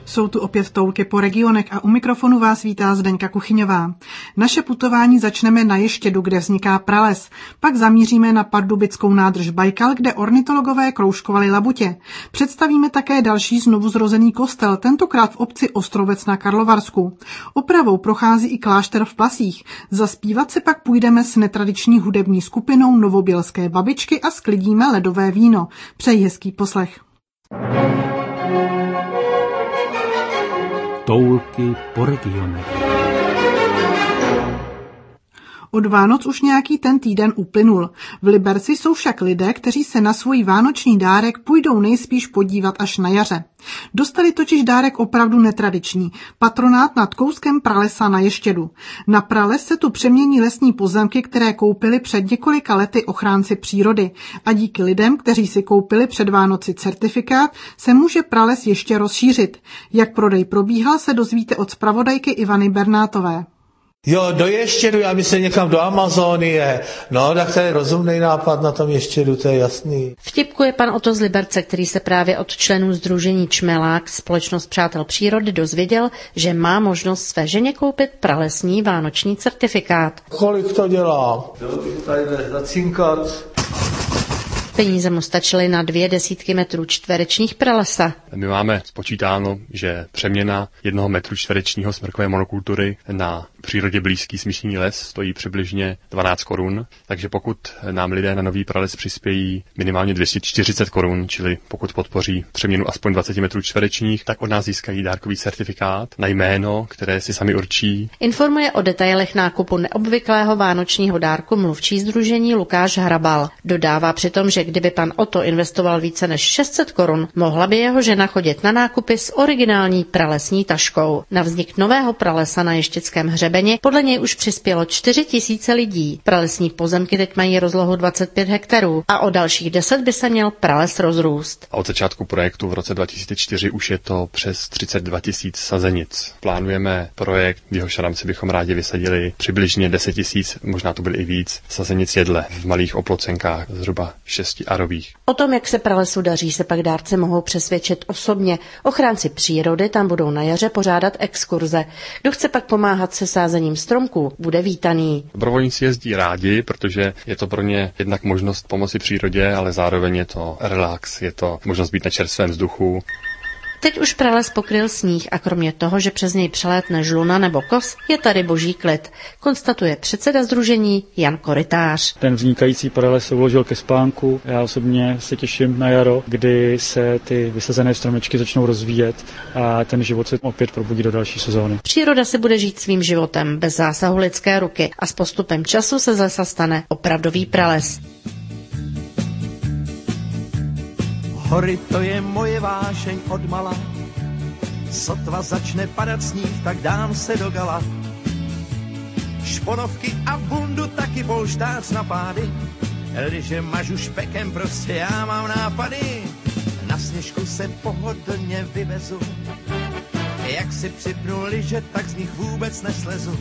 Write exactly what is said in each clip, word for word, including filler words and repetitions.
Jsou tu opět toulky po regionech a u mikrofonu vás vítá Zdeňka Kuchyňová. Naše putování začneme na Ještědu, kde vzniká prales. Pak zamíříme na pardubickou nádrž Bajkal, kde ornitologové kroužkovali labutě. Představíme také další znovuzrozený kostel, tentokrát v obci Ostrovec na Karlovarsku. Opravou prochází i klášter v Plasích. Zaspívat se pak půjdeme s netradiční hudební skupinou Novobělské babičky a sklidíme ledové víno. Přeji hezký poslech. Toulky po regionech. Od Vánoc už nějaký ten týden uplynul. V Liberci jsou však lidé, kteří se na svůj vánoční dárek půjdou nejspíš podívat až na jaře. Dostali totiž dárek opravdu netradiční, patronát nad kouskem pralesa na Ještědu. Na prales se tu přemění lesní pozemky, které koupili před několika lety ochránci přírody. A díky lidem, kteří si koupili před Vánoci certifikát, se může prales ještě rozšířit. Jak prodej probíhal, se dozvíte od zpravodajky Ivany Bernátové. Jo, do Ještědu, já myslím někam do Amazonie. No, tak to je rozumný nápad na tom Ještědu, to je jasný. Vtipkuje pan Oto z Liberce, který se právě od členů sdružení Čmelák, Společnost přátel přírody, dozvěděl, že má možnost své ženě koupit pralesní vánoční certifikát. Kolik to dělá? Jo, tady jde zacinkat. Peníze mu stačily na dvě desítky metrů čtverečních pralesa. My máme spočítáno, že přeměna jednoho metru čtverečního smrkové monokultury na přírodě blízký smíšený les stojí přibližně dvanáct korun, takže pokud nám lidé na nový prales přispějí minimálně dvě stě čtyřicet korun, čili pokud podpoří přeměnu aspoň dvacet metrů čtverečních, tak od nás získají dárkový certifikát na jméno, které si sami určí. Informuje o detailech nákupu neobvyklého vánočního dárku mluvčí sdružení Lukáš Hrabal. Dodává přitom, že kdyby pan Oto investoval více než šest set korun, mohla by jeho žena chodit na nákupy s originální pralesní taškou. Na vznik nového pralesa na Ještědském hřebeni podle něj už přispělo čtyři tisíce lidí. Pralesní pozemky teď mají rozlohu dvacet pět hektarů a o dalších deset by se měl prales rozrůst. A od začátku projektu v roce dva tisíce čtyři už je to přes třicet dva tisíc sazenic. Plánujeme projekt, v jehož rámci bychom rádi vysadili přibližně deset tisíc, možná to byly i víc, sazenic jedle v malých oplocenkách, zhruba šesti arových. O tom, jak se pralesu daří, se pak dárci mohou přesvědčit osobně. Ochránci přírody tam budou na jaře pořádat exkurze. Kdo chce pak pomáhat se sázením stromků, bude vítaný. Dobrovolníci jezdí rádi, protože je to pro ně jednak možnost pomoci přírodě, ale zároveň je to relax, je to možnost být na čerstvém vzduchu. Teď už prales pokryl sníh a kromě toho, že přes něj přelétne žluna nebo kos, je tady boží klid, konstatuje předseda sdružení Jan Korytář. Ten vznikající prales se uložil ke spánku. Já osobně se těším na jaro, kdy se ty vysazené stromečky začnou rozvíjet a ten život se opět probudí do další sezóny. Příroda si bude žít svým životem bez zásahu lidské ruky a s postupem času se z lesa stane opravdový prales. Hory, to je moje vášeň odmala, sotva začne padat sníh, tak dám se do gala. Šponovky a bundu taky polštář na pády, liže mažu špekem, prostě já mám nápady. Na sněžku se pohodlně vyvezu, jak si připnu liže, tak z nich vůbec neslezu.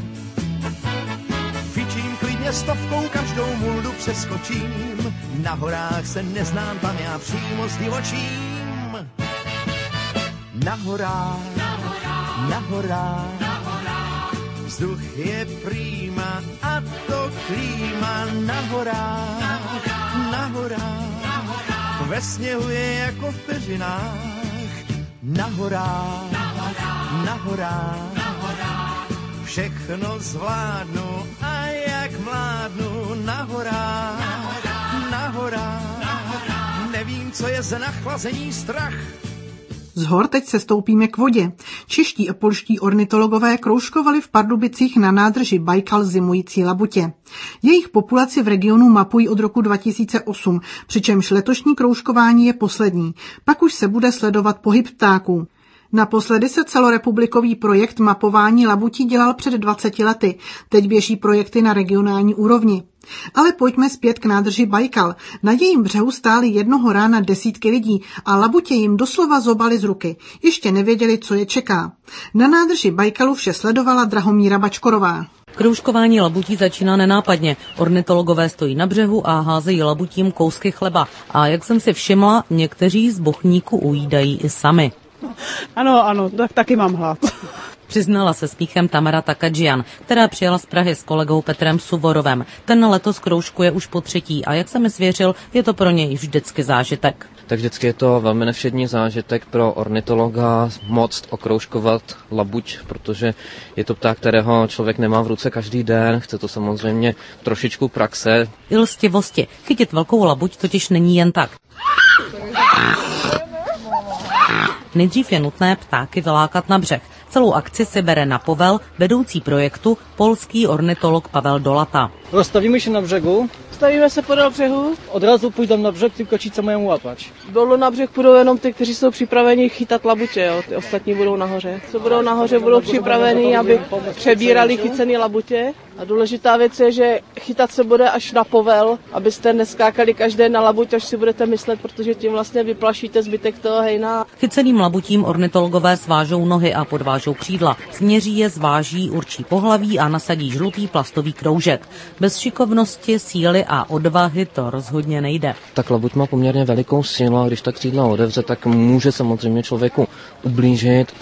Fičím klidně stovkou, každou muldu přeskočím, na horách se neznám, tam já přímo zdivočím. Na horách, na horách, vzduch je prýma a to klíma. Na horách, na horách, ve sněhu je jako v peřinách. Na horách, na horách, všechno zvládnu a jak mládnu. Na horách, na horách, nevím, co je za nachlazení strach. Z hor teď se stoupíme k vodě. Čeští a polští ornitologové kroužkovali v Pardubicích na nádrži Bajkal zimující labutě. Jejich populaci v regionu mapují od roku dva tisíce osm, přičemž letošní kroužkování je poslední. Pak už se bude sledovat pohyb ptáků. Naposledy se celorepublikový projekt mapování labutí dělal před dvaceti lety. Teď běží projekty na regionální úrovni. Ale pojďme zpět k nádrži Bajkal. Na jejím břehu stály jednoho rána desítky lidí a labutě jim doslova zobali z ruky. Ještě nevěděli, co je čeká. Na nádrži Bajkalu vše sledovala Drahomíra Bačkorová. Kroužkování labutí začíná nenápadně. Ornitologové stojí na břehu a házejí labutím kousky chleba. A jak jsem si všimla, někteří z bochníků ujídají i sami. Ano, ano, tak taky mám hlad. Přiznala se smíchem Tamara Takadžian, která přijela z Prahy s kolegou Petrem Suvorovem. Ten letos kroužkuje už po třetí a jak se mi svěřil, je to pro něj vždycky zážitek. Tak vždycky je to velmi nevšední zážitek pro ornitologa moct okroužkovat labuť, protože je to pták, kterého člověk nemá v ruce každý den, chce to samozřejmě trošičku praxe. I lstivosti. Chytit velkou labuť totiž není jen tak. Nejdřív je nutné ptáky vylákat na břeh. Celou akci si bere na povel vedoucí projektu polský ornitolog Pavel Dolata. Rozstavíme se na břegu. Stavíme se podél břehu. Odrazu půjdou na břeh, ty kočice mají łapać. Dolů na břeh půjdou jenom ty, kteří jsou připraveni chytat labutě, jo. Ty ostatní budou nahoře. Co budou nahoře, budou připraveni, aby přebírali chycené labutě. A důležitá věc je, že chytat se bude až na povel, abyste neskákali každé na labuť, až si budete myslet, protože tím vlastně vyplašíte zbytek toho hejna. Chyceným labutím ornitologové svážou nohy a podvážou křídla. Změří je, zváží, určí pohlaví a nasadí žlutý plastový kroužek. Bez šikovnosti, síly a odvahy to rozhodně nejde. Tak labuť má poměrně velikou sílu a když ta křídla otevře, tak může samozřejmě člověku ublížit.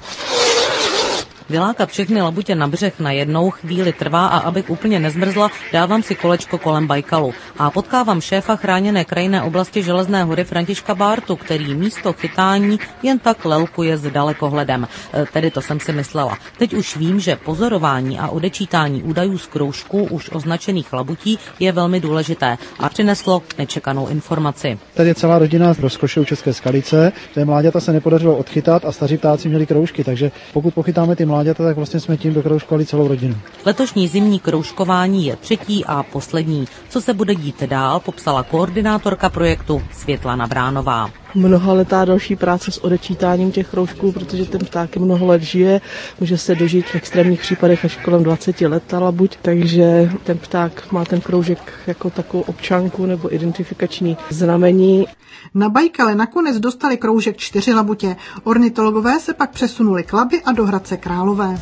Vylákat všechny labutě na břeh na jednou chvíli trvá a abych úplně nezmrzla, dávám si kolečko kolem Bajkalu. A potkávám šéfa chráněné krajinné oblasti Železné hory Františka Bártu, který místo chytání jen tak lelkuje s dalekohledem. E, tedy to jsem si myslela. Teď už vím, že pozorování a odečítání údajů z kroužků už označených labutí je velmi důležité a přineslo nečekanou informaci. Tady je celá rodina z rozkoše u České Skalice. Té mláďata se nepodařilo odchytat a staří ptáci měli kroužky, takže pokud pochytáme ty mláďata, tak vlastně jsme tím dokroužkovali celou rodinu. Letošní zimní kroužkování je třetí a poslední. Co se bude dít dál, popsala koordinátorka projektu Světlana Bránová. Mnohaletá další práce s odečítáním těch kroužků, protože ten pták mnoho let žije, může se dožít v extrémních případech až kolem dvacet let ta labuť, takže ten pták má ten kroužek jako takovou občanku nebo identifikační znamení. Na Bajkale nakonec dostali kroužek čtyři labutě. Ornitologové se pak přesunuli k Labi a do Hradce Králové.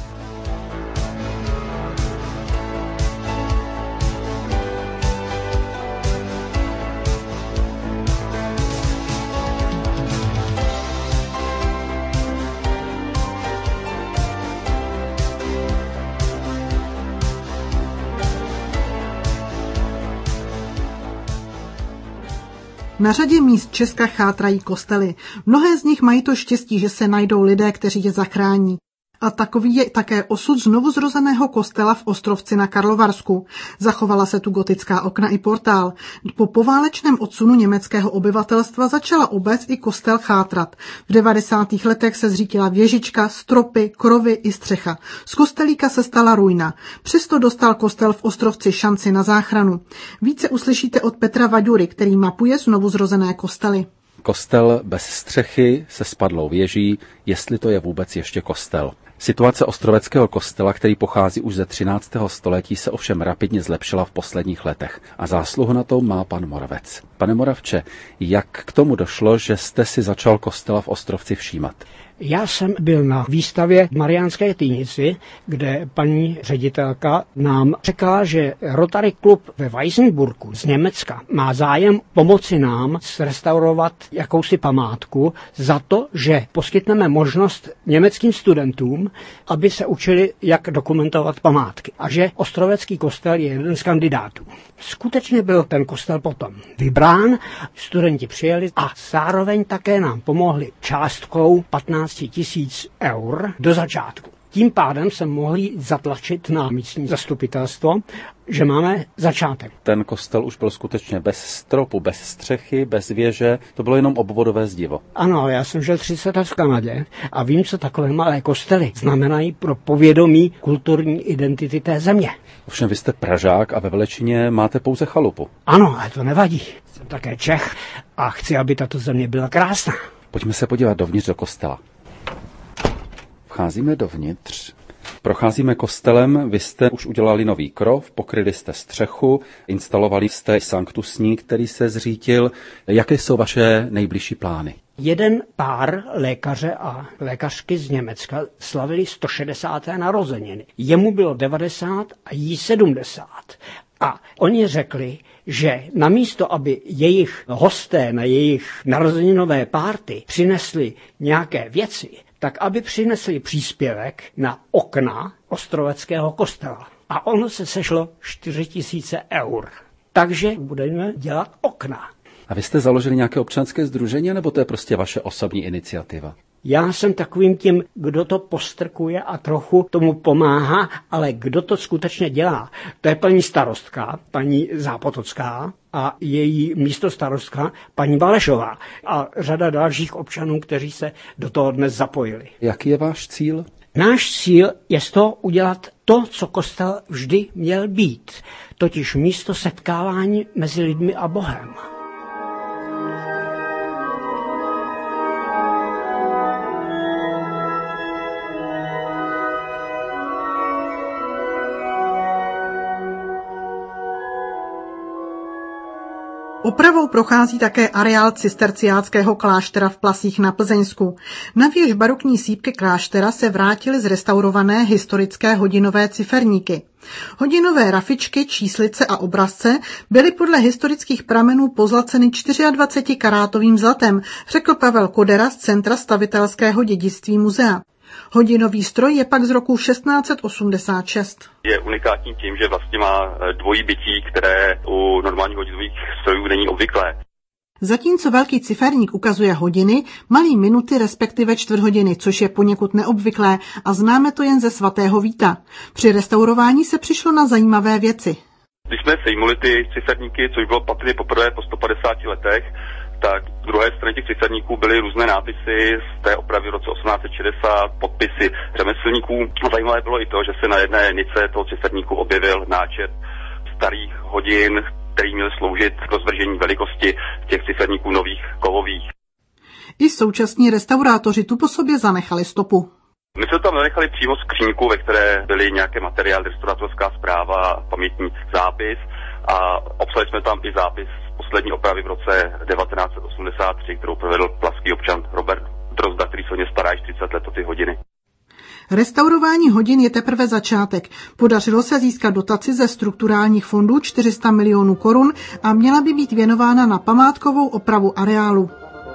Na řadě míst Česka chátrají kostely. Mnohé z nich mají to štěstí, že se najdou lidé, kteří je zachrání. A takový je také osud znovuzrozeného kostela v Ostrovci na Karlovarsku. Zachovala se tu gotická okna i portál. Po poválečném odsunu německého obyvatelstva začala obec i kostel chátrat. V devadesátých letech se zřítila věžička, stropy, krovy i střecha. Z kostelíka se stala ruina. Přesto dostal kostel v Ostrovci šanci na záchranu. Více uslyšíte od Petra Vaďury, který mapuje znovuzrozené kostely. Kostel bez střechy se spadlou věží, jestli to je vůbec ještě kostel. Situace ostroveckého kostela, který pochází už ze třináctého století, se ovšem rapidně zlepšila v posledních letech a zásluhu na to má pan Moravec. Pane Moravče, jak k tomu došlo, že jste si začal kostela v Ostrovci všímat? Já jsem byl na výstavě v Mariánské Týnici, kde paní ředitelka nám řekla, že Rotary klub ve Weissenburgu z Německa má zájem pomoci nám zrestaurovat jakousi památku za to, že poskytneme možnost německým studentům, aby se učili, jak dokumentovat památky. A že Ostrovecký kostel je jeden z kandidátů. Skutečně byl ten kostel potom vybrán, studenti přijeli a zároveň také nám pomohli částkou patnáct tisíc eur do začátku. Tím pádem se mohli zatlačit na místní zastupitelstvo, že máme začátek. Ten kostel už byl skutečně bez stropu, bez střechy, bez věže, to bylo jenom obvodové zdivo. Ano, já jsem žil třicet let v Kanadě a vím, co takové malé kostely znamenají pro povědomí kulturní identity té země. Ovšem vy jste Pražák a ve Velečině máte pouze chalupu. Ano, ale to nevadí. Jsem také Čech a chci, aby tato země byla krásná. Pojďme se podívat dovnitř do kostela. Vcházíme dovnitř, procházíme kostelem, vy jste už udělali nový krov, pokryli jste střechu, instalovali jste sanktusník, který se zřítil. Jaké jsou vaše nejbližší plány? Jeden pár lékaře a lékařky z Německa slavili sto šedesáté narozeniny. Jemu bylo devadesát a jí sedmdesát. A oni řekli, že namísto, aby jejich hosté na jejich narozeninové párty přinesli nějaké věci, tak aby přinesli příspěvek na okna Ostroveckého kostela. A ono se sešlo čtyři tisíce eur. Takže budeme dělat okna. A vy jste založili nějaké občanské sdružení, nebo to je prostě vaše osobní iniciativa? Já jsem takovým tím, kdo to postrkuje a trochu tomu pomáhá, ale kdo to skutečně dělá, to je paní starostka, paní Zápotocká a její místostarostka, paní Balešová a řada dalších občanů, kteří se do toho dnes zapojili. Jaký je váš cíl? Náš cíl je z toho udělat to, co kostel vždy měl být, totiž místo setkávání mezi lidmi a Bohem. Opravou prochází také areál cisterciáckého kláštera v Plasích na Plzeňsku. Na věž barokní sýpky kláštera se vrátily zrestaurované historické hodinové ciferníky. Hodinové rafičky, číslice a obrazce byly podle historických pramenů pozlaceny dvacetčtyřkarátovým zlatem, řekl Pavel Kodera z Centra stavitelského dědictví muzea. Hodinový stroj je pak z roku šestnáct set osmdesát šest. Je unikátní tím, že vlastně má dvojí bytí, které u normálních hodinových strojů není obvyklé. Zatímco velký ciferník ukazuje hodiny, malý minuty respektive čtvrthodiny, což je poněkud neobvyklé a známe to jen ze svatého Víta. Při restaurování se přišlo na zajímavé věci. Když jsme sejmuli ty ciferníky, což bylo patrně poprvé po sto padesáti letech, tak v druhé straně těch ciferníků byly různé nápisy z té opravy v roce osmnáct set šedesát, podpisy řemeslníků. A zajímavé bylo i to, že se na jedné nice toho ciferníku objevil náčrt starých hodin, který měl sloužit k rozvržení velikosti těch ciferníků nových kovových. I současní restaurátoři tu po sobě zanechali stopu. My jsme tam zanechali přímo skříňku, ve které byly nějaké materiály, restaurátorská zpráva, pamětní zápis a obsali jsme tam i zápis z poslední opravy v roce devatenáct set osmdesát tři, kterou provedl plaský občan Robert Drozda, který se o ně stará již třicet let o ty hodiny. Restaurování hodin je teprve začátek. Podařilo se získat dotaci ze strukturálních fondů čtyři sta milionů korun a měla by být věnována na památkovou opravu areálu.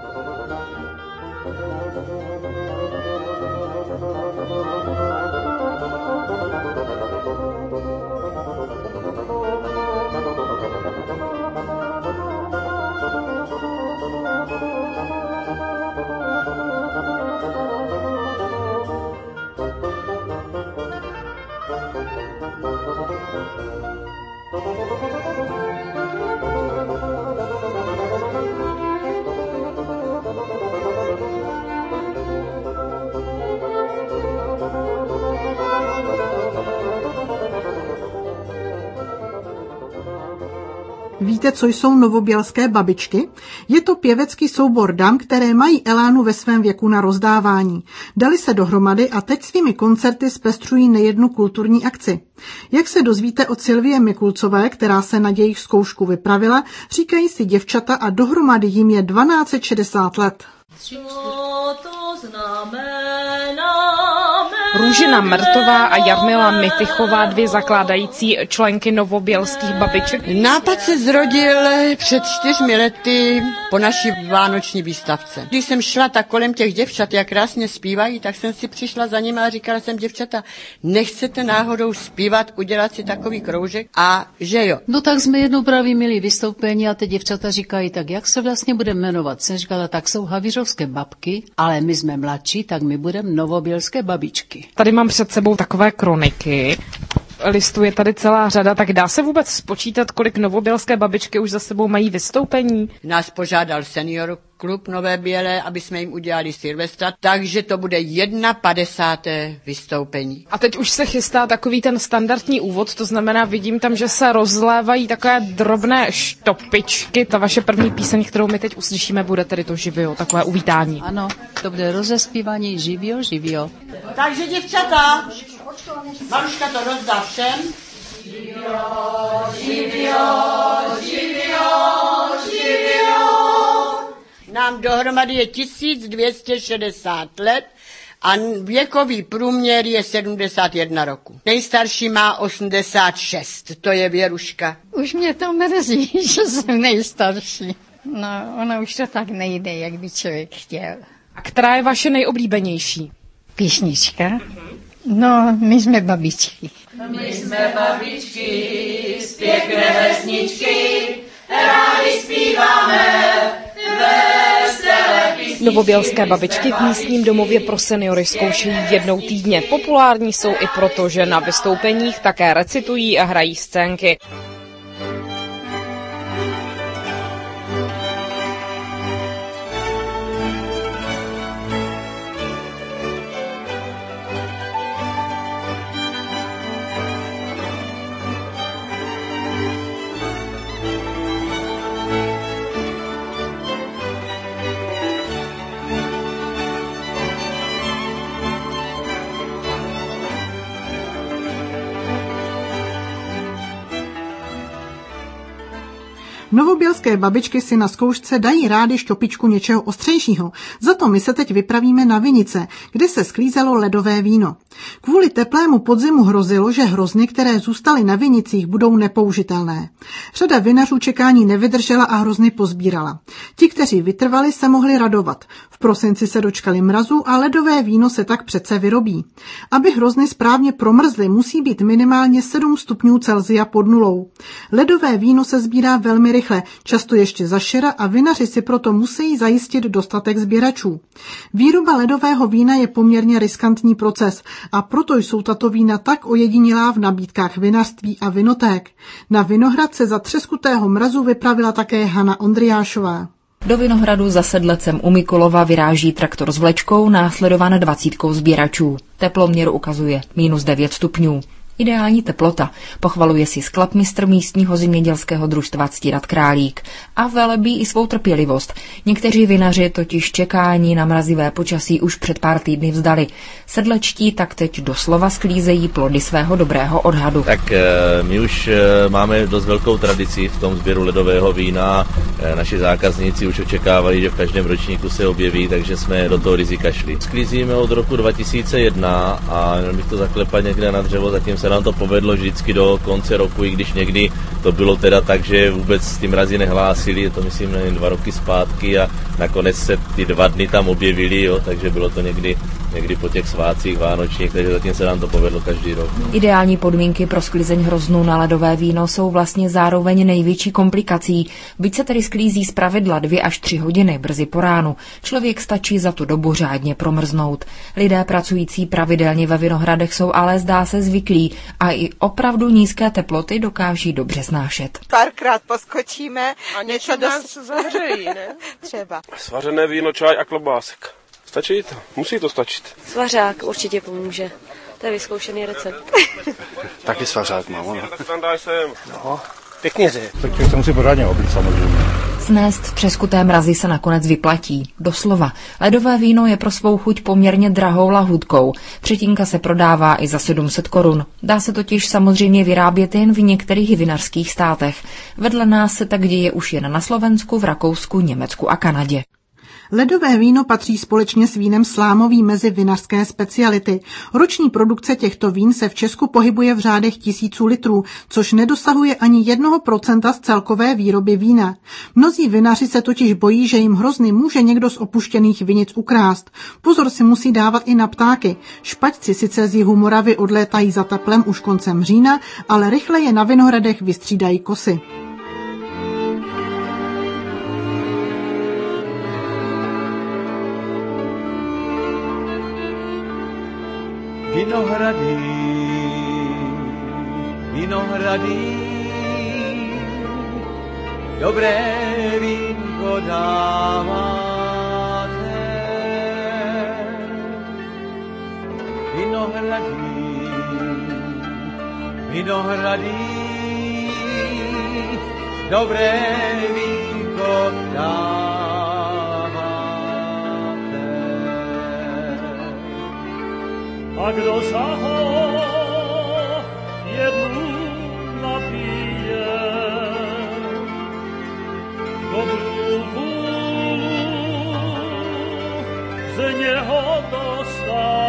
Víte, co jsou novobělské babičky? Je to pěvecký soubor dam, které mají elánu ve svém věku na rozdávání. Dali se dohromady a teď svými koncerty zpestřují nejednu kulturní akci. Jak se dozvíte od Silvie Mikulcové, která se na jejich zkoušku vypravila, říkají si děvčata a dohromady jim je dvanáct set šedesát let. Co to znamená? Růžena Mrtová a Jarmila Mitychová, dvě zakládající členky novobělských babiček. Nápad se zrodil před čtyřmi lety po naší vánoční výstavce. Když jsem šla tak kolem těch děvčat, jak krásně zpívají, tak jsem si přišla za nimi a říkala jsem: děvčata, nechcete náhodou zpívat, udělat si takový kroužek? A že jo. No tak jsme jednou právě měli vystoupení a ty děvčata říkají: tak jak se vlastně budeme jmenovat? Jsem říkala: tak jsou havířovské babky, ale my jsme mladší, tak my budeme novobělské babičky. Tady mám před sebou takové kroniky. Listů je tady celá řada, tak dá se vůbec spočítat, kolik novobělské babičky už za sebou mají vystoupení? Nás požádal senior klub Nové Bělé, aby jsme jim udělali Silvestra, takže to bude jedna padesáté vystoupení. A teď už se chystá takový ten standardní úvod, to znamená, vidím tam, že se rozlévají takové drobné štopičky. Ta vaše první píseň, kterou my teď uslyšíme, bude tedy to živio, takové uvítání. Ano, to bude rozespívání živio, živio. Takže děvčata, Maruška to rozdá všem. Živio, živio, živio, živio. Nám dohromady je tisíc dvě stě šedesát let a věkový průměr je sedmdesát jedna roku. Nejstarší má osmdesát šest, to je Věruška. Už mě to mrzí, že jsem nejstarší. No, ono už to tak nejde, jak by člověk chtěl. A která je vaše nejoblíbenější? Písnička? No, my jsme babičky. My jsme babičky z pěkné vesničky, rádi zpíváme veselé písničky. Novobělské babičky v místním domově pro seniory zkoušejí jednou týdně. Populární jsou i proto, že na vystoupeních také recitují a hrají scénky. Novobělské babičky si na zkoušce dají rády šťopičku něčeho ostřejšího. Za to my se teď vypravíme na vinice, kde se sklízelo ledové víno. Kvůli teplému podzimu hrozilo, že hrozny, které zůstaly na vinicích, budou nepoužitelné. Řada vinařů čekání nevydržela a hrozny pozbírala. Ti, kteří vytrvali, se mohli radovat. V prosinci se dočkali mrazu a ledové víno se tak přece vyrobí. Aby hrozny správně promrzly, musí být minimálně sedm stupňů Celsia pod nulou. Ledové víno se sbírá velmi rychle, často ještě za šera a vinaři si proto musí zajistit dostatek sběračů. Výroba ledového vína je poměrně riskantní proces a proto jsou tato vína tak ojedinělá v nabídkách vinařství a vinoték. Na Vinohrad se za třeskutého mrazu vypravila také Hana Ondriášová. Do Vinohradu za Sedlecem u Mikulova vyráží traktor s vlečkou, následován dvacítkou sběračů. Teploměr ukazuje minus devět stupňů. Ideální teplota, pochvaluje si sklapmistr místního zemědělského družstva Ctirad Králík a velebí i svou trpělivost. Někteří vinaři totiž čekání na mrazivé počasí už před pár týdny vzdali. Sedlečtí tak teď doslova sklízejí plody svého dobrého odhadu. Tak my už máme dost velkou tradici v tom sběru ledového vína. Naši zákazníci už očekávali, že v každém ročníku se objeví, takže jsme do toho rizika šli. Sklízíme od roku dva tisíce jedna a měl bych to zaklepat někde na dřevo, zatím se nám to povedlo vždycky do konce roku, i když někdy to bylo teda tak, že vůbec ty mrazy nehlásili, je to myslím nevím, dva roky zpátky a nakonec se ty dva dny tam objevili, jo, takže bylo to někdy, někdy po těch svátcích vánočních, takže zatím se nám to povedlo každý rok. Ideální podmínky pro sklizeň hroznů na ledové víno jsou vlastně zároveň největší komplikací. Byť se tedy sklízí zpravidla dvě až tři hodiny brzy po ránu, člověk stačí za tu dobu řádně promrznout. Lidé pracující pravidelně ve vinohradech jsou ale zdá se zvyklí a i opravdu nízké teploty dokáží dobře snášet. Párkrát poskočíme a něco nás zahřejí, ne? Třeba. Svařené víno, čaj a klobásek. Stačí to? Musí to stačit. Svařák určitě pomůže. To je vyzkoušený recept. Taky svařák mám, ono. Tak tam dáš sem. No, pěkně řek. Tak člověk se musí pořádně obít samozřejmě. Snést třeskuté mrazy se nakonec vyplatí. Doslova. Ledové víno je pro svou chuť poměrně drahou lahůdkou. Třetínka se prodává i za sedm set korun. Dá se totiž samozřejmě vyrábět jen v některých vinařských státech. Vedle nás se tak děje už jen na Slovensku, v Rakousku, Německu a Kanadě. Ledové víno patří společně s vínem slámový mezi vinařské speciality. Roční produkce těchto vín se v Česku pohybuje v řádech tisíců litrů, což nedosahuje ani jednoho procenta z celkové výroby vína. Mnozí vinaři se totiž bojí, že jim hrozny může někdo z opuštěných vinic ukrást. Pozor si musí dávat i na ptáky. Špačci sice z jihu Moravy odlétají za teplem už koncem října, ale rychle je na vinohradech vystřídají kosy. Vinohrady, vinohrady, dobré vínko dáváte. Vinohrady, vinohrady, dobré vínko dáváte. A kdo sa ho jednu napije, dobrú z něho dostane.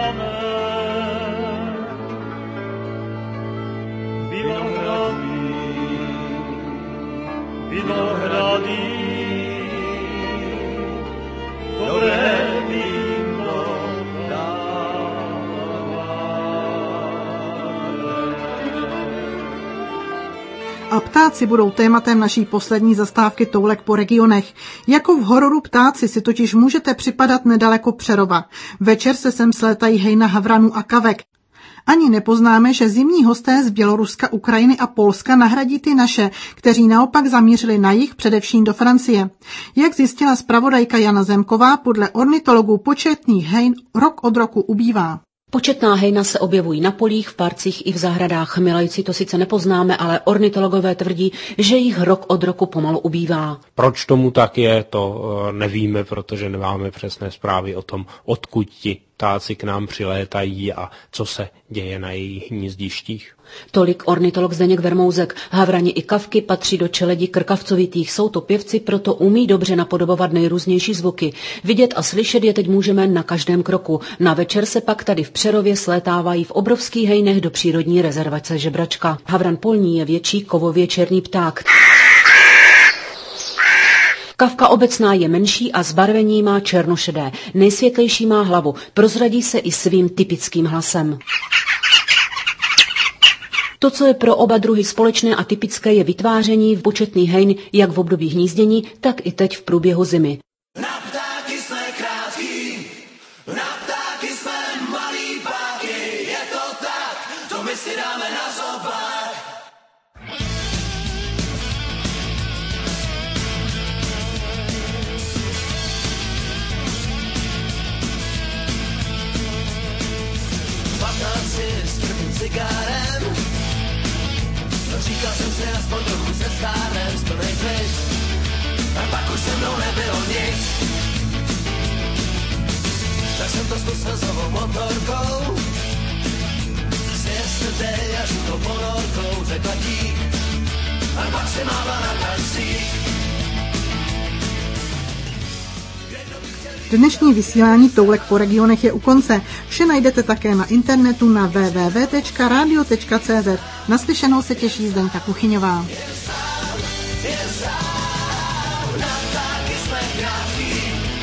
a ptáci budou tématem naší poslední zastávky Toulek po regionech. Jako v hororu Ptáci si totiž můžete připadat nedaleko Přerova. Večer se sem slétají hejna havranů a kavek. Ani nepoznáme, že zimní hosté z Běloruska, Ukrajiny a Polska nahradí ty naše, kteří naopak zamířili na jih, především do Francie. Jak zjistila zpravodajka Jana Zemková, podle ornitologů početných hejn rok od roku ubývá. Početná hejna se objevují na polích, v parcích i v zahradách. My laici to sice nepoznáme, ale ornitologové tvrdí, že jich rok od roku pomalu ubývá. Proč tomu tak je, to nevíme, protože nemáme přesné zprávy o tom, odkud ti ptáci k nám přilétají a co se děje na jejich hnízdištích. Tolik ornitolog Zdeněk Vermouzek. Havrani i kavky patří do čeledi krkavcovitých. Jsou to pěvci, proto umí dobře napodobovat nejrůznější zvuky. Vidět a slyšet je teď můžeme na každém kroku. Na večer se pak tady v Přerově slétávají v obrovských hejnech do přírodní rezervace Žebračka. Havran polní je větší kovově černý pták. Kavka obecná je menší a zbarvení má černošedé. Nejsvětlejší má hlavu. Prozradí se i svým typickým hlasem. To, co je pro oba druhy společné a typické, je vytváření v početných hejn jak v období hnízdění, tak i teď v průběhu zimy. Na ptáky jsme krátký, na ptáky jsme malý páky, je to tak, to my si dáme na zobák. patnácti s prvním cigárem, říkal jsem si aspoň trochu se stárnem, splnej pryč, a pak už se mnou nebylo nic. Tak jsem to zkusil s novou motorkou, s yesterday a žlutou ponorkou, řekla dík, a pak se mávala na taxík. Dnešní vysílání Toulek po regionech je u konce. Vše najdete také na internetu na w w w tečka radio tečka c z. Naslyšenou se těší Zdenka Kuchyňová. Yes, I, yes, I.